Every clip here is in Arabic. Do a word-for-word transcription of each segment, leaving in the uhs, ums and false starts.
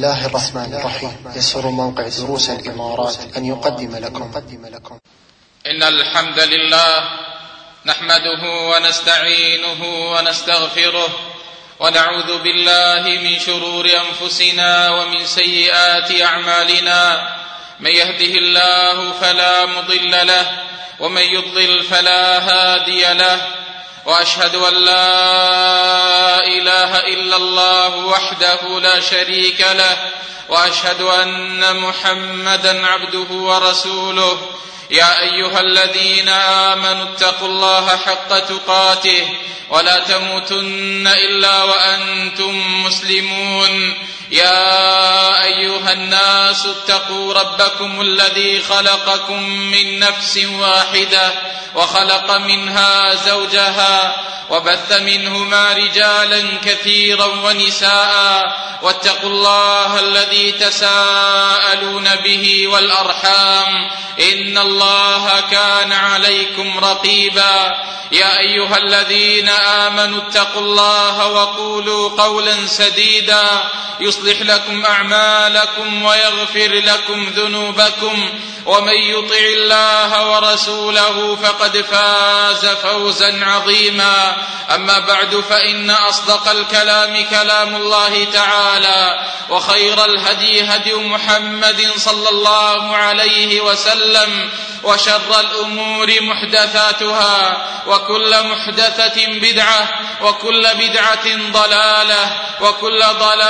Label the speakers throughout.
Speaker 1: الله الرحمن الرحيم. يسر موقع دروس الإمارات أن يقدم لكم
Speaker 2: إن الحمد لله نحمده ونستعينه ونستغفره ونعوذ بالله من شرور أنفسنا ومن سيئات أعمالنا. من يهده الله فلا مضل له ومن يضلل فلا هادي له، وأشهد أن لا إله إلا الله وحده لا شريك له، وأشهد أن محمدا عبده ورسوله. يا أيها الذين آمنوا اتقوا الله حق تقاته ولا تموتن إلا وأنتم مسلمون. يا أيها الناس اتقوا ربكم الذي خلقكم من نفس واحدة وخلق منها زوجها وبث منهما رجالا كثيرا ونساء، واتقوا الله الذي تساءلون به والأرحام إن الله كان عليكم رقيبا. يا أيها الذين آمنوا اتقوا الله وقولوا قولا سديدا يصلح لكم أعمالكم ويغفر لكم ذنوبكم، ومن يطع الله ورسوله فقد فاز فوزا عظيما. أما بعد، فإن أصدق الكلام كلام الله تعالى، وخير الهدي هدي محمد صلى الله عليه وسلم، وشر الأمور محدثاتها، وكل محدثة بدعة، وكل بدعة ضلالة، وكل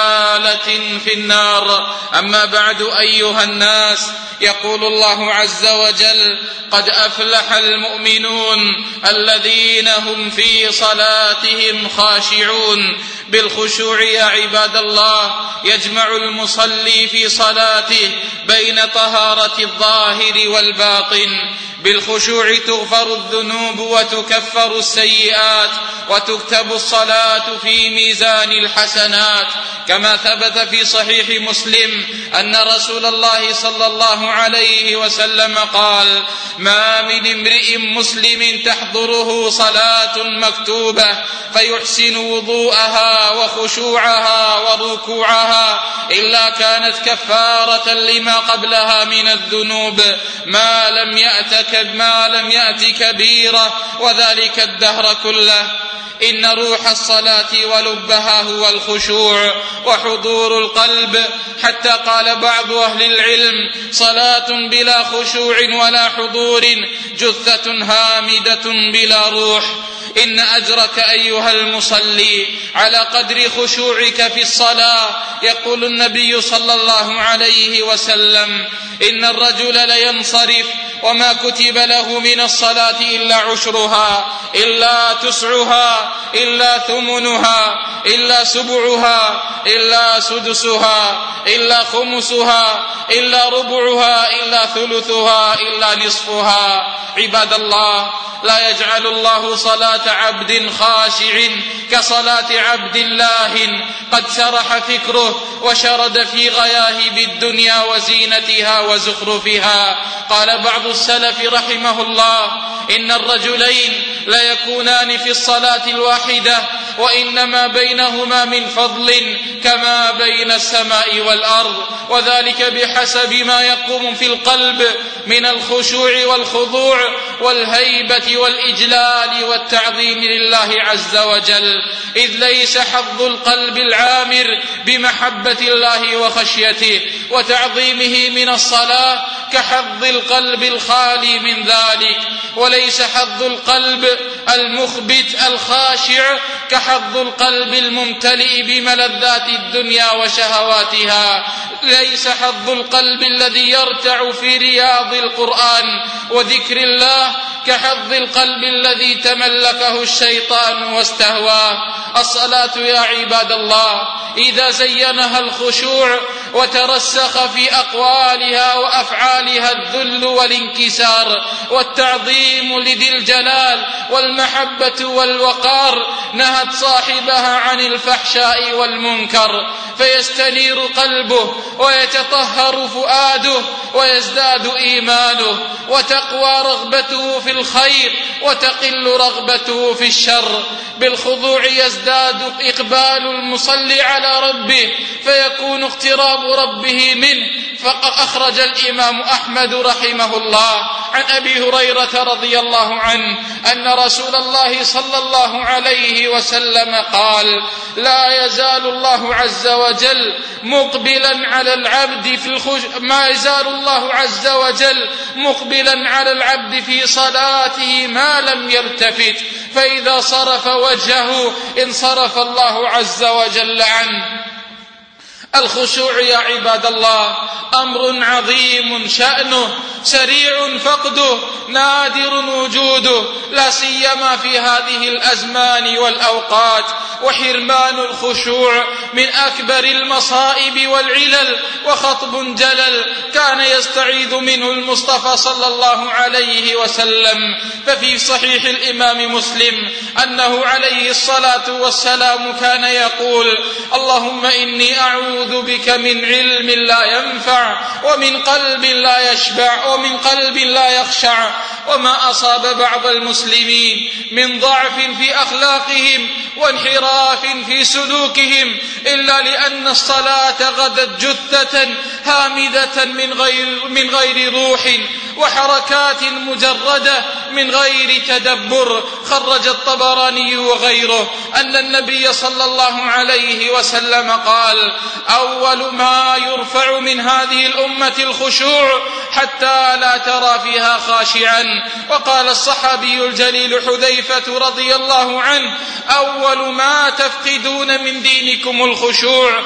Speaker 2: ضلالة في النار. أما بعد أيها الناس، يقول الله عز وجل: قد أفلح المؤمنون الذين هم في صلاتهم خاشعون. بالخشوع يا عباد الله يجمع المصلي في صلاته بين طهارة الظاهر والباطن. بالخشوع تغفر الذنوب وتكفر السيئات وتكتب الصلاة في ميزان الحسنات، كما ثبت في صحيح مسلم أن رسول الله صلى الله عليه وسلم قال: ما من امرئ مسلم تحضره صلاة مكتوبة فيحسن وضوءها وخشوعها وركوعها إلا كانت كفارة لما قبلها من الذنوب ما لم يأت ما لم يأت كبيرة، وذلك الدهر كله. إن روح الصلاة ولبها هو الخشوع وحضور القلب، حتى قال بعض أهل العلم: صلاة بلا خشوع ولا حضور جثة هامدة بلا روح. إن أجرك أيها المصلي على قدر خشوعك في الصلاة. يقول النبي صلى الله عليه وسلم: إن الرجل لينصرف وما كتب له من الصلاة إلا عشرها، إلا تسعها، إلا ثمنها، إلا سبعها، إلا سدسها، إلا خمسها، إلا ربعها، إلا ثلثها، إلا نصفها. عباد الله، لا يجعل الله صلاة عبد خاشع كصلاة عبد لاهٍ قد سرح فكره وشرد في غياهب الدنيا وزينتها وزخرفها. قال بعض السلف رحمه الله: إن الرجلين لا يكونان في الصلاة الواحدة، وإنما بينهما من فضل كما بين السماء والأرض، وذلك بحسب ما يقوم في القلب من الخشوع والخضوع والهيبة والإجلال والتعظيم لله عز وجل. إذ ليس حظ القلب العامر بمحبة الله وخشيته وتعظيمه من الصلاة كحظ القلب الخالي من ذلك، وليس حظ القلب المخبت الخاشع كحظ القلب الممتلئ بملذات الدنيا وشهواتها. ليس حظ القلب الذي يرتع في رياض القرآن وذكر الله كحظ القلب الذي تملكه الشيطان واستهواه. الصلاة يا عباد الله إذا زينها الخشوع وترسخ في أقوالها وأفعالها الذل والانكسار والتعظيم لذي الجلال والمحبة والوقار، نهت صاحبها عن الفحشاء والمنكر، فيستنير قلبه ويتطهر فؤاده ويزداد إيمانه وتقوى رغبته في الخير وتقل رغبته في الشر. بالخضوع يزداد إقبال المصلي على ربه، فيكون اقتراب طلب ربه منه. فأخرج الإمام أحمد رحمه الله عن أبي هريرة رضي الله عنه أن رسول الله صلى الله عليه وسلم قال: لا يزال الله عز وجل مقبلا على العبد في الخش... ما يزال الله عز وجل مقبلا على العبد في صلاته ما لم يلتفت، فإذا صرف وجهه انصرف الله عز وجل عنه. الخشوع يا عباد الله أمر عظيم شأنه، سريع فقده، نادر وجوده، لا سيما في هذه الأزمان والأوقات. وحرمان الخشوع من أكبر المصائب والعلل، وخطب جلل كان يستعيذ منه المصطفى صلى الله عليه وسلم. ففي صحيح الإمام مسلم أنه عليه الصلاة والسلام كان يقول: اللهم إني أعوذ بك من علم لا ينفع، ومن قلب لا يشبع، ومن قلب لا يخشع. وما أصاب بعض المسلمين من ضعف في أخلاقهم وانحراف في سلوكهم إلا لأن الصلاة غدت جثة هامدة من غير, من غير روح وحركات مجردة من غير تدبر. خرج الطبراني وغيره أن النبي صلى الله عليه وسلم قال: أول ما يرفع من هذه الأمة الخشوع حتى لا ترى فيها خاشعا. وقال الصحابي الجليل حذيفة رضي الله عنه: أول ما تفقدون من دينكم الخشوع،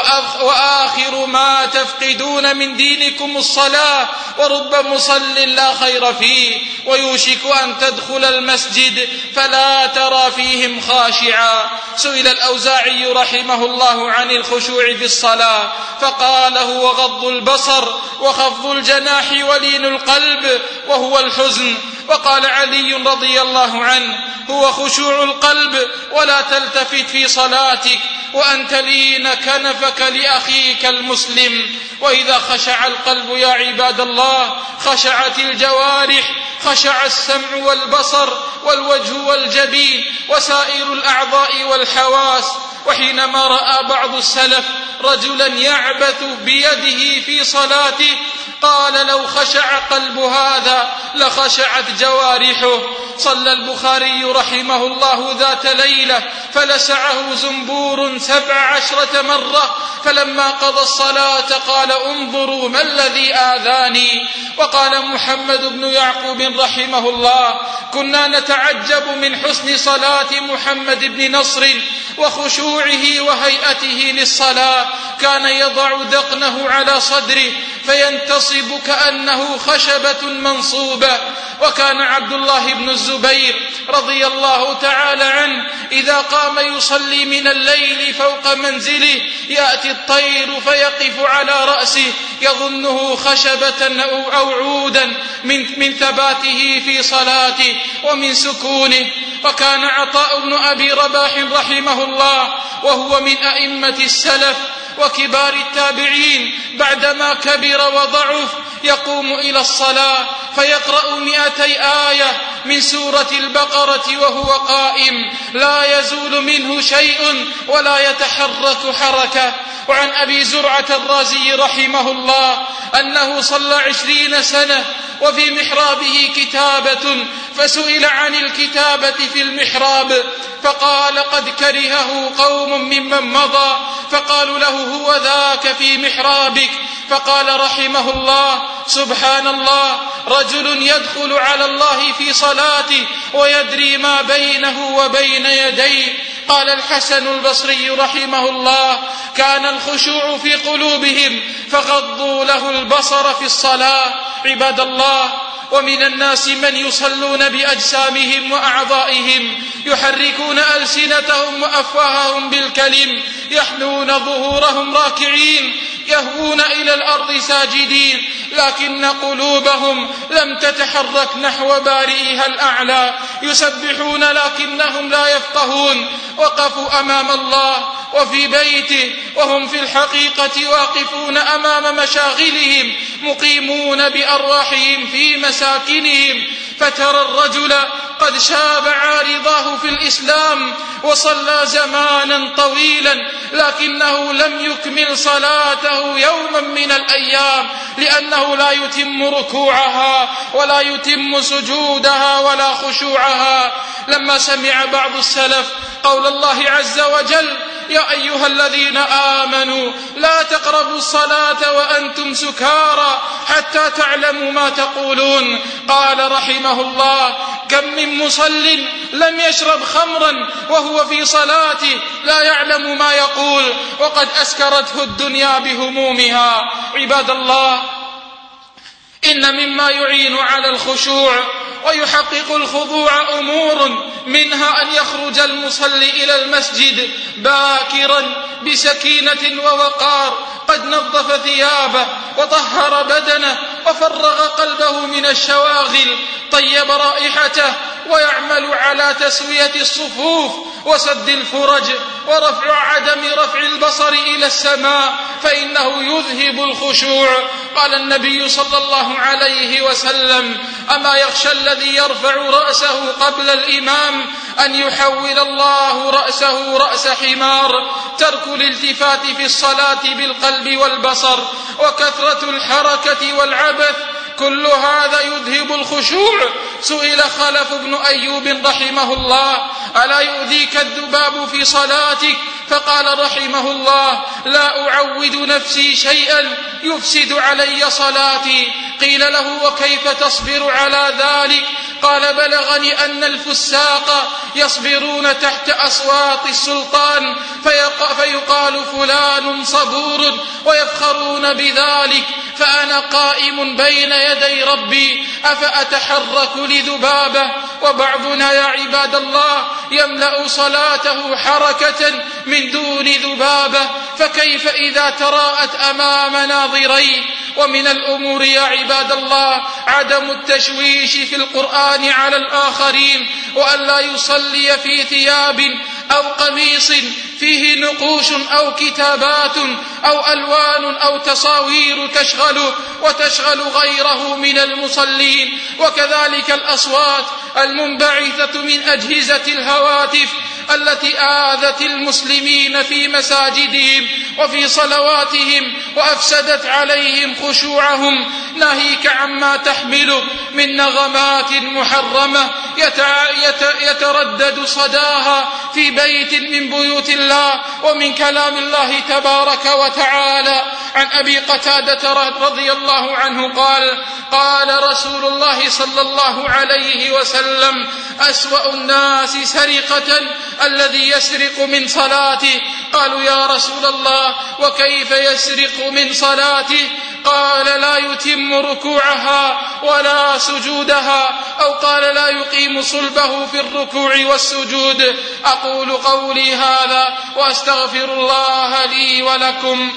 Speaker 2: وآخر ما تفقدون من دينكم الصلاة، ورب مصل لا خير فيه، ويوشك أن تدخل المسجد فلا ترى فيهم خاشعا. سئل الأوزاعي رحمه الله عن الخشوع في الصلاة فقال: هو غض البصر وخفض الجناح ولين القلب وهو الحزن. وقال علي رضي الله عنه: هو خشوع القلب ولا تلتفت في صلاتك، وأن تلين كنفك لأخيك المسلم. وإذا خشع القلب يا عباد الله خشعت الجوارح، خشع السمع والبصر والوجه والجبين وسائر الأعضاء والحواس. وحينما رأى بعض السلف رجلا يعبث بيده في صلاته قال: لو خشع قلب هذا لخشعت جوارحه. صلى البخاري رحمه الله ذات ليلة فلسعه زنبور سبع عشرة مرة، فلما قضى الصلاة قال: انظروا ما الذي آذاني. وقال محمد بن يعقوب رحمه الله: كنا نتعجب من حسن صلاة محمد بن نصر وخشوعه وهيئته للصلاة. كان يضع دقنه على صدره فينتصب كأنه خشبة منصوبة. وكان عبد الله بن الزبير رضي الله تعالى عنه إذا قام يصلي من الليل فوق منزله يأتي الطير فيقف على رأسه يظنه خشبة أو عودا من, من ثباته في صلاته ومن سكونه. وكان عطاء بن أبي رباح رحمه الله وهو من أئمة السلف وكبار التابعين بعدما كبر وضعف يقوم إلى الصلاة فيقرأ مئتي آية من سورة البقرة وهو قائم لا يزول منه شيء ولا يتحرك حركة. وعن أبي زرعة الرازي رحمه الله أنه صلى عشرين سنة وفي محرابه كتابة، فسئل عن الكتابة في المحراب فقال: قد كرهه قوم ممن مضى، فقالوا له: هو ذاك في محرابك؟ فقال رحمه الله: سبحان الله، رجل يدخل على الله في صلاته ويدري ما بينه وبين يديه. قال الحسن البصري رحمه الله: كان الخشوع في قلوبهم فغضوا له البصر في الصلاة. عباد الله، ومن الناس من يصلون بأجسامهم وأعضائهم يحركون ألسنتهم وأفواههم بالكلم، يحنون ظهورهم راكعين، يهوون إلى الأرض ساجدين، لكن قلوبهم لم تتحرك نحو بارئها الأعلى. يسبحون لكنهم لا يفقهون. وقفوا أمام الله وفي بيته وهم في الحقيقة واقفون أمام مشاغلهم مقيمون بأرواحهم في مساكنهم. فترى الرجل قد شاب عارضاه في الإسلام وصلى زمانا طويلا، لكنه لم يكمل صلاته يوما من الأيام، لأنه لا يتم ركوعها ولا يتم سجودها ولا خشوعها. لما سمع بعض السلف قول الله عز وجل: يا أيها الذين آمنوا لا تقربوا الصلاة وأنتم سكارى حتى تعلموا ما تقولون، قال رحمه الله: كم من مصل لم يشرب خمرا وهو في صلاته لا يعلم ما يقول، وقد أسكرته الدنيا بهمومها. عباد الله، إن مما يعين على الخشوع ويحقق الخضوع أمور، منها أن يخرج المصلي إلى المسجد باكرا بسكينة ووقار، قد نظف ثيابه وطهر بدنه وفرغ قلبه من الشواغل، طيب رائحته، ويعمل على تسوية الصفوف وسد الفرج ورفع عدم رفع البصر إلى السماء، فإنه يذهب الخشوع. قال النبي صلى الله عليه وسلم: أما يخشى الذي يرفع رأسه قبل الإمام أن يحول الله رأسه رأس حمار. ترك الالتفات في الصلاة بالقلب والبصر وكثرة الحركة والعبث، كل هذا يذهب الخشوع. سئل خلف بن أيوب رحمه الله: ألا يؤذيك الذباب في صلاتك؟ فقال رحمه الله: لا أعود نفسي شيئا يفسد علي صلاتي. قيل له: وكيف تصبر على ذلك؟ قال: بلغني أن الفساق يصبرون تحت أصوات السلطان فيقال فلان صبور ويفخرون بذلك، فأنا قائم بين يدي ربي أفأتحرك لذبابه؟ وبعضنا يا عباد الله يملأ صلاته حركة من دون ذبابة، فكيف إذا تراءت أمام ناظريه؟ ومن الأمور يا عباد الله عدم التشويش في القرآن على الآخرين، وأن لا يصلي في ثياب أو قميص فيه نقوش أو كتابات أو ألوان أو تصاوير تشغله وتشغل غيره من المصلين. وكذلك الأصوات المنبعثة من أجهزة الهواتف التي آذت المسلمين في مساجدهم وفي صلواتهم وأفسدت عليهم خشوعهم، ناهيك عما تحمل من نغمات محرمة يتردد صداها في بيت من بيوت الله ومن كلام الله تبارك وتعالى. عن أبي قتادة رضي الله عنه قال: قال رسول الله صلى الله عليه وسلم: أسوأ الناس سرقة الذي يسرق من صلاته. قالوا: يا رسول الله وكيف يسرق من صلاته؟ قال: لا يتم ركوعها ولا سجودها، أو قال: لا يقيم صلبه في الركوع والسجود. أقول قولي هذا وأستغفر الله لي ولكم.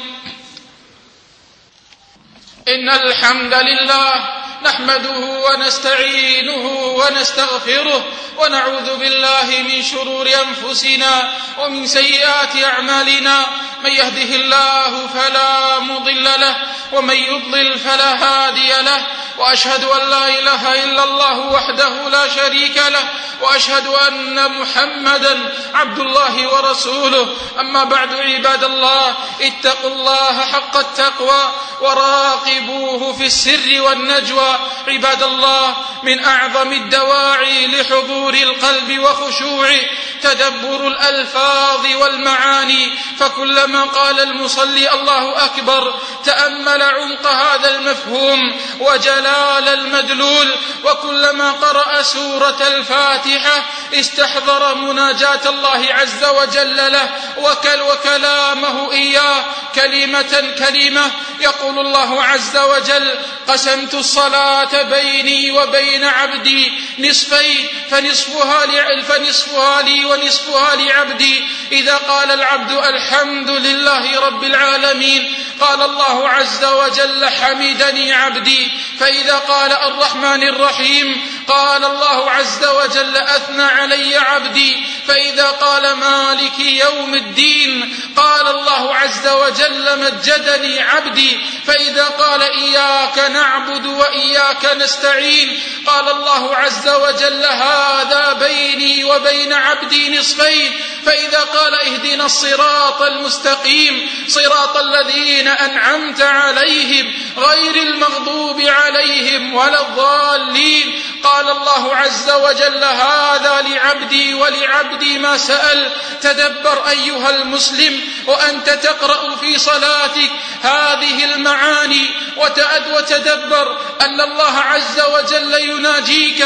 Speaker 2: إن الحمد لله نحمده ونستعينه ونستغفره ونعوذ بالله من شرور أنفسنا ومن سيئات أعمالنا، من يهده الله فلا مضل له ومن يضلل فلا هادي له، وأشهد أن لا إله إلا الله وحده لا شريك له، وأشهد أن محمدا عبد الله ورسوله. أما بعد عباد الله، اتقوا الله حق التقوى وراقبوه في السر والنجوى. عباد الله، من أعظم الدواعي لحضور القلب وخشوعه تدبر الألفاظ والمعاني، فكلما قال المصلي الله أكبر تأمل عمق هذا المفهوم وجلال المدلول، وكلما قرأ سورة الفاتحة استحضر مناجاة الله عز وجل له وكل وكلامه إياه كلمة كلمة. يقول الله عز وجل: قسمت الصلاة بيني وبين عبدي نصفين فنصفها لي, فنصفها لي ونصفها لعبدي. إذا قال العبد الحمد لله رب العالمين قال الله عز وجل: حمدني عبدي. فإذا قال الرحمن الرحيم قال الله عز وجل أثنى علي عبدي، فإذا قال مالك يوم الدين قال الله عز وجل مجدني عبدي، فإذا قال إياك نعبد وإياك نستعين قال الله عز وجل هذا بيني وبين عبدي نصفين، فإذا قال اهدنا الصراط المستقيم صراط الذين أنعمت عليهم غير المغضوب عليهم ولا الضالين قال الله عز وجل هذا لعبدي ولعبدي ما سأل. تدبر أيها المسلم وأنت تقرأ في صلاتك هذه المعاني وتدبر أن الله عز وجل يناجيك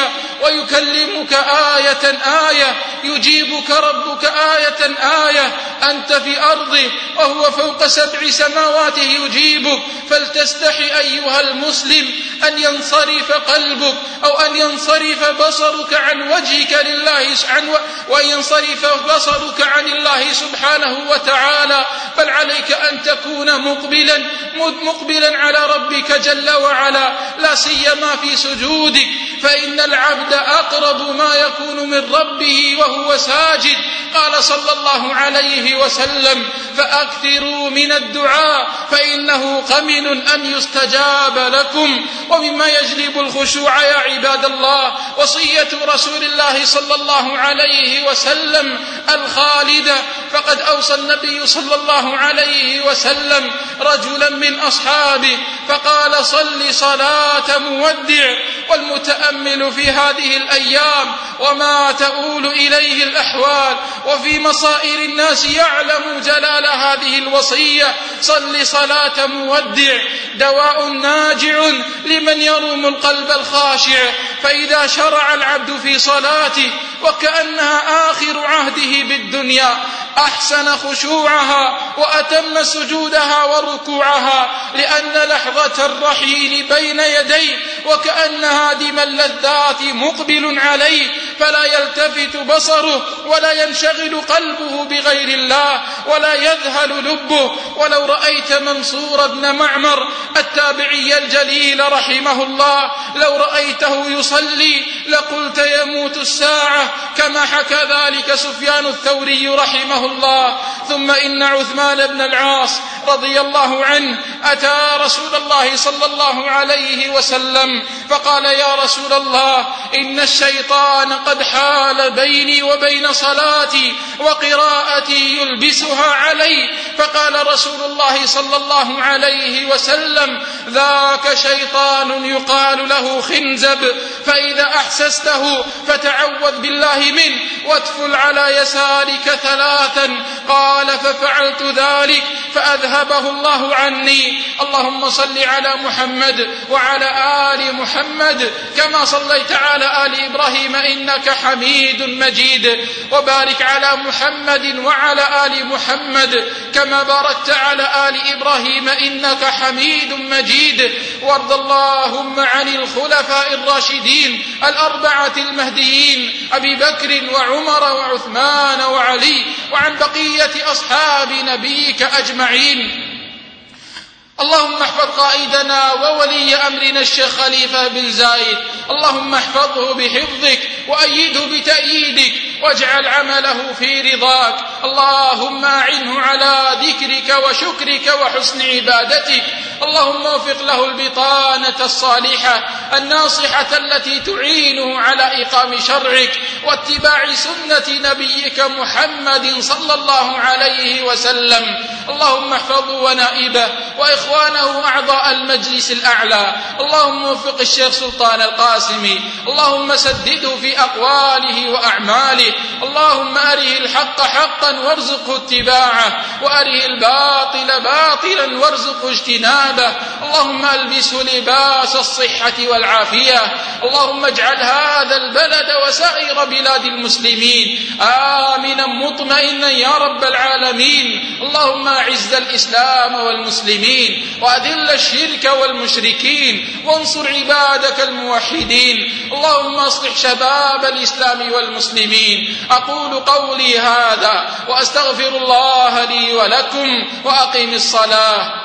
Speaker 2: ويكلمك آية آية، يجيبك ربك آية آية، أنت في أرضه وهو فوق سبع سماوات يجيبك، فلتستحي أيها المسلم أن ينصرف قلبك أو أن ينصرف بصرك عن وجهك لله عن وأن ينصرف بصرك عن الله سبحانه وتعالى، بل عليك أن تكون مقبلا مقبلا على ربك جل وعلا، لا سيما في سجودك، فإن العبد أقرب ما يكون من ربه وهو ساجد. قال صلى الله عليه وسلم فأكثروا من الدعاء فإنه قمن أن يستجاب لكم. ومما يجلب الخشوع يا عباد الله وصية رسول الله صلى الله عليه وسلم الخالدة، فقد أوصى النبي صلى الله عليه وسلم رجلا من أصحابه فقال صل صلاة مودع. والمتأمل في هذه الأيام وما تؤول إليه الأحوال وفي مصائر الناس يعلم جلال هذه الوصية، صل صلاة مودع دواء ناجع لمن يروم القلب الخاشع. فإذا شرع العبد في صلاته وكأنها آخر عهده بالدنيا أحسن خشوعها وأتم سجودها وركوعها، لأن لحظة الرحيل بين يديه وكأنها دم اللذات مقبل عليه، فلا يلتفت بصره ولا ينشغل قلبه بغير الله ولا يذهل لبه. ولو رأيت منصور بن معمر التابعي الجليل رحمه الله لو رأيته يصلي لقلت يموت الساعة، كما حكى ذلك سفيان الثوري رحمه الله. ثم إن عثمان بن العاص رضي الله عنه أتى رسول الله صلى الله عليه وسلم فقال يا رسول الله إن الشيطان قد حال بيني وبين صلاتي وقراءتي يلبسها علي. فقال رسول الله صلى الله عليه وسلم ذاك شيطان يقال له خنزب، فإذا أحسسته فتعوذ بالله منه وادفل على يسارك ثلاثا. قال ففعلت ذلك فأذهبه الله عني. اللهم صل على محمد وعلى آل محمد كما صليت على آل إبراهيم إنك حميد مجيد، وبارك على محمد وعلى آل محمد كما باركت على آل إبراهيم إنك حميد مجيد. وارض اللهم عن الخلفاء الراشدين الأربعة المهديين أبي بكر وعمر وعثمان وعلي وعن بقية أصحاب نبيك أجمعين. اللهم احفظ قائدنا وولي أمرنا الشيخ خليفة بن زايد، اللهم احفظه بحفظك وأيده بتأييدك واجعل عمله في رضاك. اللهم أعنه على ذكرك وشكرك وحسن عبادتك. اللهم وفق له البطانة الصالحة الناصحة التي تعينه على إقام شرعك واتباع سنة نبيك محمد صلى الله عليه وسلم. اللهم احفظه ونائبه وإخوانه أعضاء المجلس الأعلى. اللهم وفق الشيخ سلطان القاسمي، اللهم سدده في أقواله وأعماله. اللهم أره الحق حقا وارزقه اتباعه، وأره الباطل باطلا وارزقه اجتنابه. اللهم ألبسه لباس الصحة والعافية. اللهم اجعل هذا البلد وسائر بلاد المسلمين آمنا مطمئنا يا رب العالمين. اللهم أعز الإسلام والمسلمين وأذل الشرك والمشركين وانصر عبادك الموحدين. اللهم اصلح شباب الإسلام والمسلمين. أقول قولي هذا وأستغفر الله لي ولكم وأقم الصلاة.